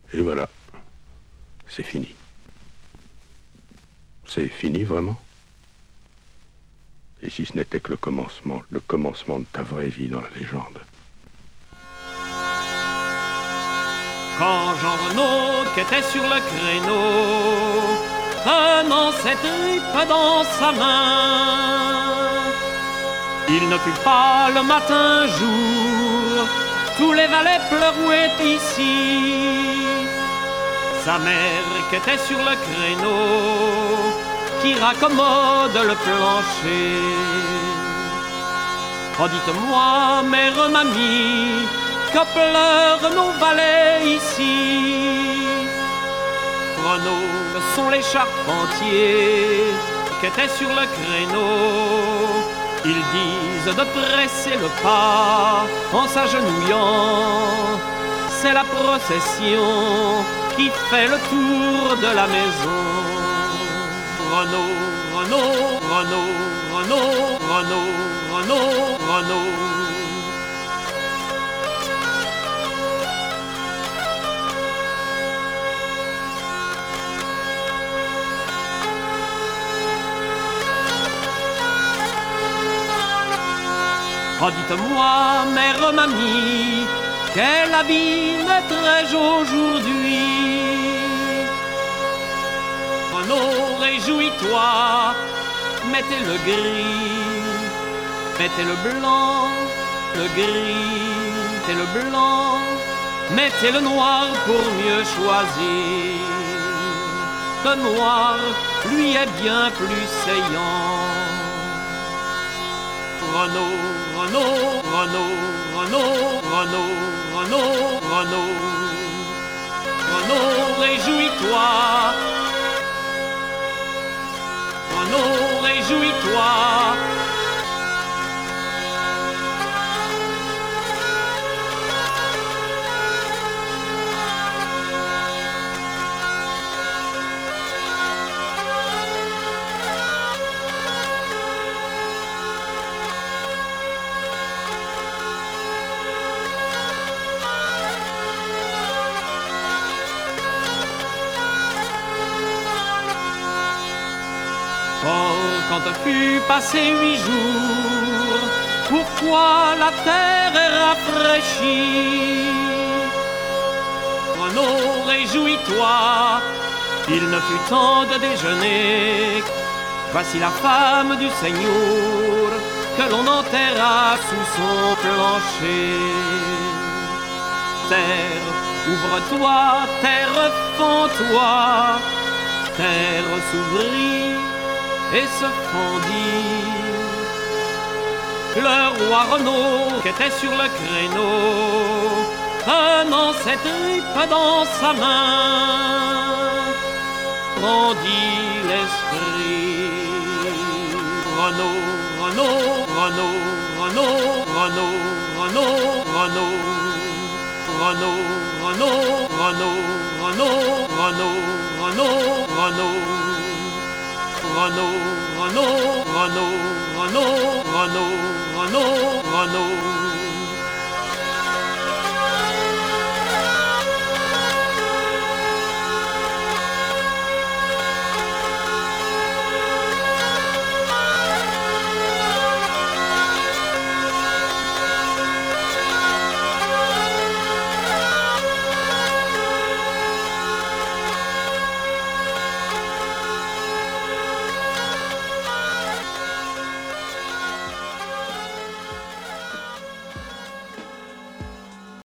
Et voilà, c'est fini. C'est fini, vraiment? Et si ce n'était que le commencement de ta vraie vie dans la légende. Quand Jean Renaud, qui était sur le créneau, tenant cette tripe dans sa main, il ne fut pas le matin jour, tous les valets pleuraient ici. Sa mère qui était sur le créneau, qui raccommode le plancher. Oh, dites-moi, mère mamie, que pleurent nos valets ici. Renaud sont les charpentiers qui étaient sur le créneau. Ils disent de presser le pas en s'agenouillant. C'est la procession qui fait le tour de la maison. Renaud, Renaud, Renaud, Renaud, Renaud, Renaud, Renaud. Oh, dites-moi, mère mamie, quel habit mettrais-je aujourd'hui? Renaud, réjouis-toi, mettez le gris, mettez le blanc, le gris, mettez le blanc, mettez le noir pour mieux choisir. Le noir, lui, est bien plus saillant. Renaud, Renaud, Renaud, Renaud, Renaud, Renaud, Renaud. Renaud, réjouis-toi. Renaud, réjouis-toi. Oh, quand fut passé 8 jours, pourquoi la terre est rafraîchie? Renaud, réjouis-toi, il ne fut temps de déjeuner. Voici la femme du Seigneur que l'on enterra sous son plancher. Terre, ouvre-toi, terre, fends-toi, terre s'ouvrit et se fendit. Le roi Renaud, qui était sur le créneau, tenant cette tripe dans sa main, rendit l'esprit. Renaud, Renaud, Renaud, Renaud, Renaud, Renaud, Renaud, Renaud, Renaud, Renaud, Renaud, Renaud, Renaud, Renaud. Renaud, Renaud, Renaud, Renaud, Renaud, Renaud, Renaud.